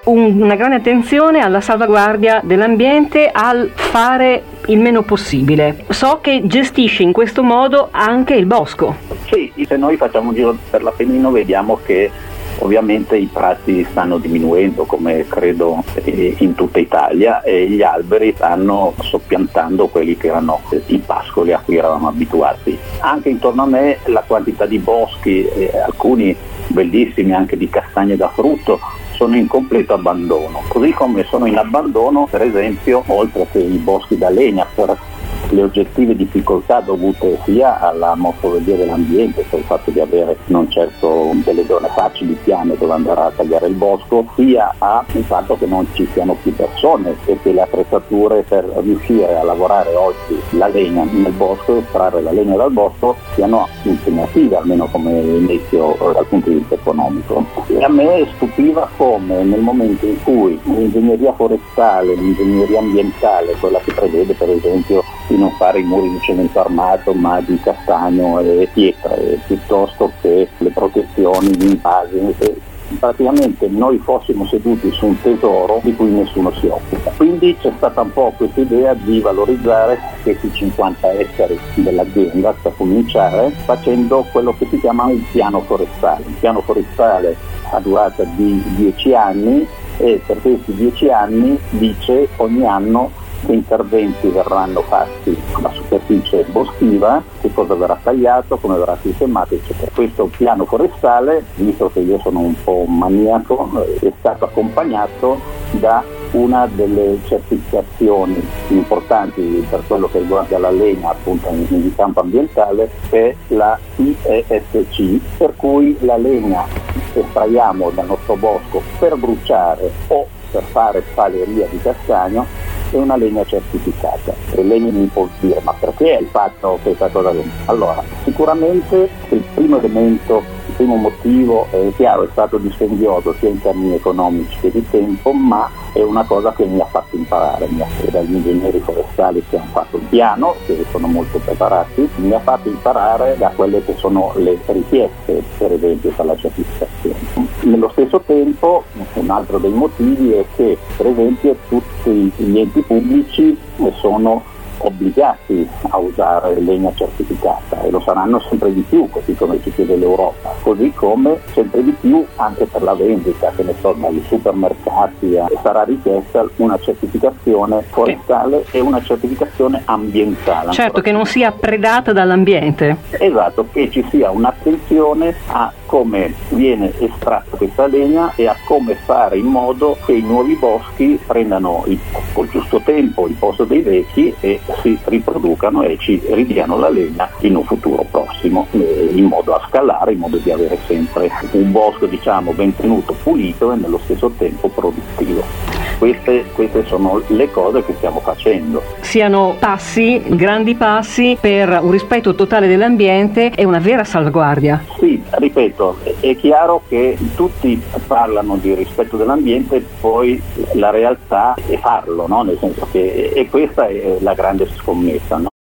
una grande attenzione alla salvaguardia dell'ambiente, al fare il meno possibile. So che gestisce in questo modo anche il bosco. Sì, se noi facciamo un giro per l'Appennino vediamo che ovviamente i prati stanno diminuendo, come credo in tutta Italia, e gli alberi stanno soppiantando quelli che erano i pascoli a cui eravamo abituati. Anche intorno a me la quantità di boschi, alcuni bellissimi anche di castagne da frutto, sono in completo abbandono, così come sono in abbandono per esempio, oltre che i boschi da legna, per le oggettive difficoltà dovute sia alla morfologia dell'ambiente, cioè il fatto di avere non certo delle zone facili piane dove andare a tagliare il bosco, sia al fatto che non ci siano più persone e che le attrezzature per riuscire a lavorare oggi la legna nel bosco, estrarre la legna dal bosco, siano impegnative, almeno come inizio dal punto di vista economico. E a me stupiva come nel momento in cui l'ingegneria forestale, l'ingegneria ambientale, quella che prevede per esempio di non fare i muri di cemento armato ma di castagno e pietre, piuttosto che le protezioni, gli invasi, praticamente noi fossimo seduti su un tesoro di cui nessuno si occupa. Quindi c'è stata un po' questa idea di valorizzare questi 50 ettari dell'azienda per cominciare facendo quello che si chiama un piano forestale. Un piano forestale a durata di 10 anni e per questi 10 anni dice ogni anno che interventi verranno fatti sulla superficie boschiva, che cosa verrà tagliato, come verrà sistemato, eccetera. Questo piano forestale, visto che io sono un po' un maniaco, è stato accompagnato da una delle certificazioni importanti per quello che riguarda la legna appunto in campo ambientale, che è la IESC, per cui la legna che estraiamo dal nostro bosco per bruciare o per fare paleria di castagno è una legna certificata. E lei mi può dire, ma perché hai fatto questa cosa? Allora, sicuramente il primo elemento, il primo motivo è chiaro, è stato dispendioso sia in termini economici che di tempo, ma è una cosa che mi ha fatto imparare, dagli ingegneri forestali che hanno fatto il piano, che sono molto preparati, mi ha fatto imparare da quelle che sono le richieste, per esempio, per la certificazione. Nello stesso tempo, un altro dei motivi è che, per esempio, tutti gli enti pubblici sono obbligati a usare legna certificata e lo saranno sempre di più, così come ci chiede l'Europa, così come sempre di più anche per la vendita, che ne so, dai supermercati sarà richiesta una certificazione forestale e una certificazione ambientale. Certo, che non sia predata dall'ambiente. Esatto, che ci sia un'attenzione a come viene estratta questa legna e a come fare in modo che i nuovi boschi prendano col giusto tempo il posto dei vecchi e si riproducano e ci ridiano la legna in un futuro prossimo, in modo a scalare, in modo di avere sempre un bosco ben tenuto, pulito e nello stesso tempo produttivo. Queste sono le cose che stiamo facendo. Siano passi, grandi passi per un rispetto totale dell'ambiente e una vera salvaguardia. Sì, ripeto, è chiaro che tutti parlano di rispetto dell'ambiente, poi la realtà è farlo, no? Nel senso che e questa è la grande scommessa, no?